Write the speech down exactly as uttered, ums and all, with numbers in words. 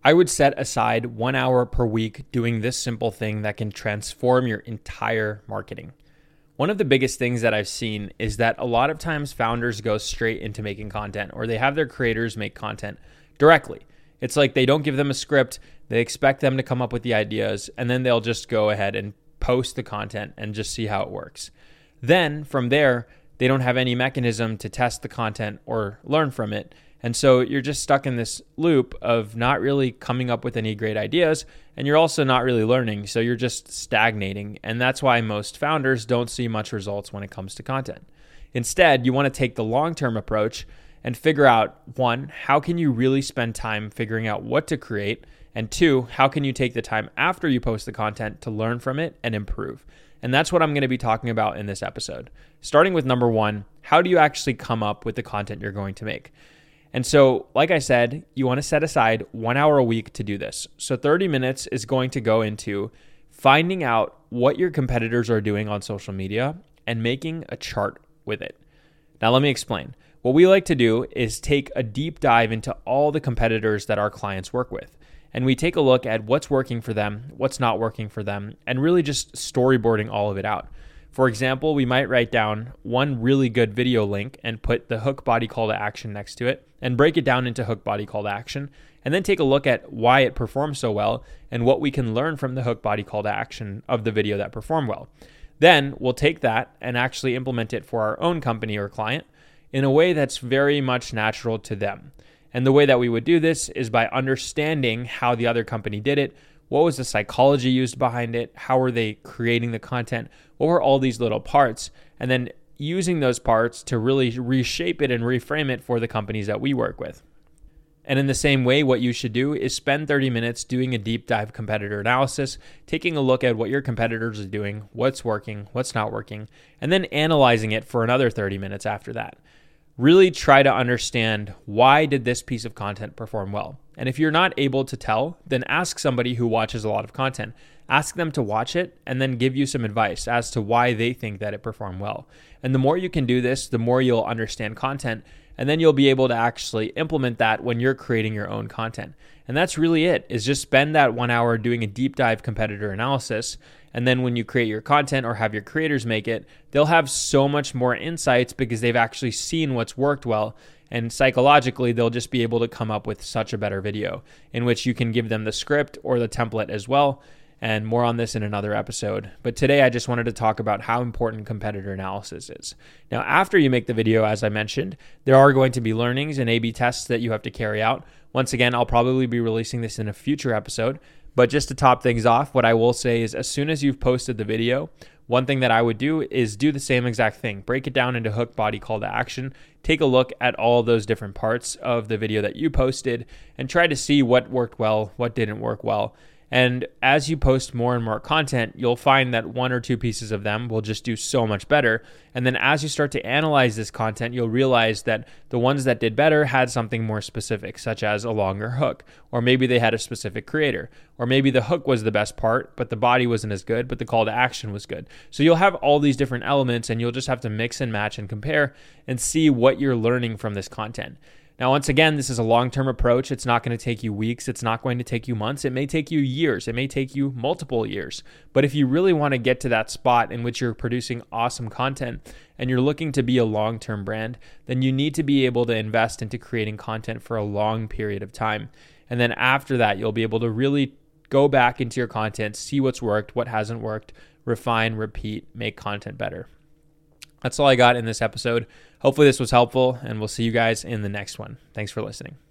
I would set aside one hour per week doing this simple thing that can transform your entire marketing. One of the biggest things that I've seen is that a lot of times founders go straight into making content, or they have their creators make content directly. It's like they don't give them a script, they expect them to come up with the ideas, and then they'll just go ahead and post the content and just see how it works. Then from there, they don't have any mechanism to test the content or learn from it. And so you're just stuck in this loop of not really coming up with any great ideas, and you're also not really learning. So you're just stagnating. And that's why most founders don't see much results when it comes to content. Instead, you want to take the long-term approach and figure out, one, how can you really spend time figuring out what to create? And two, how can you take the time after you post the content to learn from it and improve? And that's what I'm going to be talking about in this episode. Starting with number one, how do you actually come up with the content you're going to make? And so, like I said, you want to set aside one hour a week to do this. So thirty minutes is going to go into finding out what your competitors are doing on social media and making a chart with it. Now, let me explain. What we like to do is take a deep dive into all the competitors that our clients work with. And we take a look at what's working for them, what's not working for them, and really just storyboarding all of it out. For example, we might write down one really good video link and put the hook body call to action next to it and break it down into hook body call to action, and then take a look at why it performs so well and what we can learn from the hook body call to action of the video that performed well. Then we'll take that and actually implement it for our own company or client in a way that's very much natural to them. And the way that we would do this is by understanding how the other company did it. What was the psychology used behind it? How were they creating the content? What were all these little parts? And then using those parts to really reshape it and reframe it for the companies that we work with. And in the same way, what you should do is spend thirty minutes doing a deep dive competitor analysis, taking a look at what your competitors are doing, what's working, what's not working, and then analyzing it for another thirty minutes after that. Really try to understand, why did this piece of content perform well? And if you're not able to tell, then ask somebody who watches a lot of content. Ask them to watch it and then give you some advice as to why they think that it performed well. And the more you can do this, the more you'll understand content, and then you'll be able to actually implement that when you're creating your own content. And that's really it, is just spend that one hour doing a deep dive competitor analysis. And then when you create your content or have your creators make it, they'll have so much more insights because they've actually seen what's worked well. And psychologically, they'll just be able to come up with such a better video in which you can give them the script or the template as well. And more on this in another episode. But today I just wanted to talk about how important competitor analysis is. Now, after you make the video, as I mentioned, there are going to be learnings and A B tests that you have to carry out. Once again, I'll probably be releasing this in a future episode. But just to top things off, what I will say is, as soon as you've posted the video, one thing that I would do is do the same exact thing. Break it down into hook, body, call to action. Take a look at all those different parts of the video that you posted and try to see what worked well, what didn't work well. And as you post more and more content, you'll find that one or two pieces of them will just do so much better. And then as you start to analyze this content, you'll realize that the ones that did better had something more specific, such as a longer hook, or maybe they had a specific creator, or maybe the hook was the best part, but the body wasn't as good, but the call to action was good. So you'll have all these different elements, and you'll just have to mix and match and compare and see what you're learning from this content. Now, once again, this is a long-term approach. It's not going to take you weeks. It's not going to take you months. It may take you years. It may take you multiple years. But if you really want to get to that spot in which you're producing awesome content and you're looking to be a long-term brand, then you need to be able to invest into creating content for a long period of time. And then after that, you'll be able to really go back into your content, see what's worked, what hasn't worked, refine, repeat, make content better. That's all I got in this episode. Hopefully this was helpful, and we'll see you guys in the next one. Thanks for listening.